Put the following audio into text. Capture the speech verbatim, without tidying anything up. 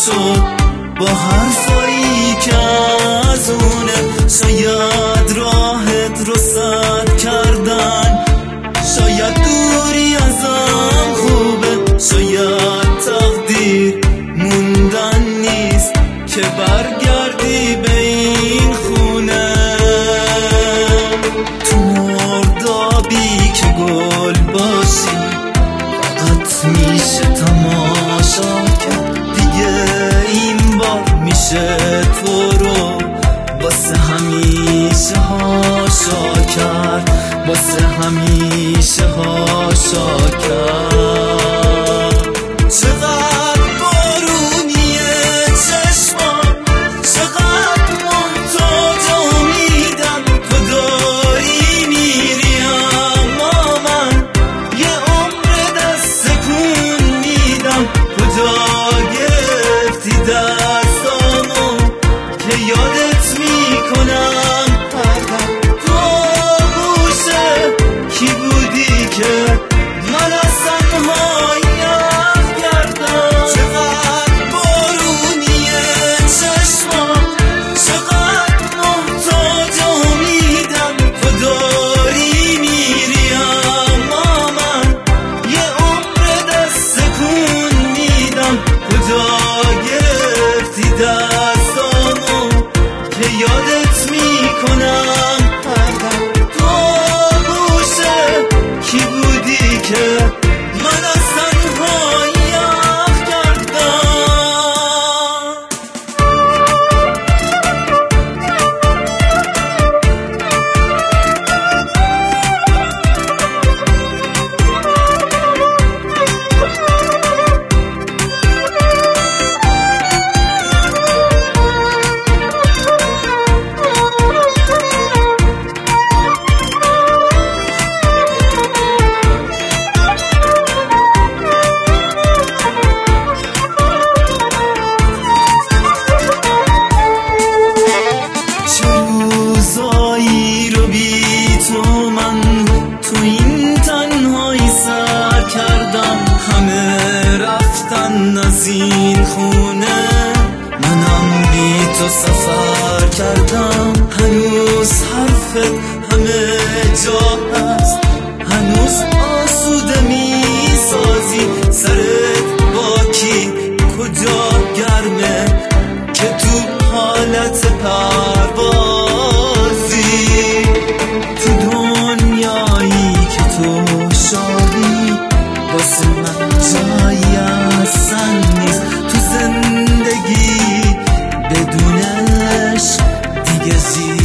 شد با حرفایی که از اونه. شاید راحت رو سد کردن، شاید دوری ازم خوبه، شاید تقدیر موندن نیست که برگردی به این خونه. تو مردابی که گل باشی فقط میشه تماشا کرد، دیگه این بار میشه تو رو واسه همیشه هاشا کرد، واسه همیشه هاشا کرد. چقدر بارونیه چشمام، چقدر محتاج امیدم، تو داری میری اما من یه عمر دست کن میدم. کجا گرفتی دستامو که یادت میکنم هر دم. تو گوشه کی بودی که من از تنهایی یخ کردم. چقدر بارونیه چشمام، چقدر محتاج امیدم، تو داری میری اما من یه عمر دست کن میدم. کجا گرفتی دستامو که یادت میکنم هر دم. تو گوشه کی بودی که من از تنهایی یخ کردم. روزایی رو بی تو من تو این تنهایی سر کردم. همه رفتن از این خونه، منم بی تو سفر کردم. هنوز حرفت همه جا هست، هنوز آسوده می سازی. سرت با کی کجا گرمه که تو حالت پروازی. تو دنیایی که تو شادی واسه من جایی اصلا نیست. تو زندگی بدونش دیگه زیاد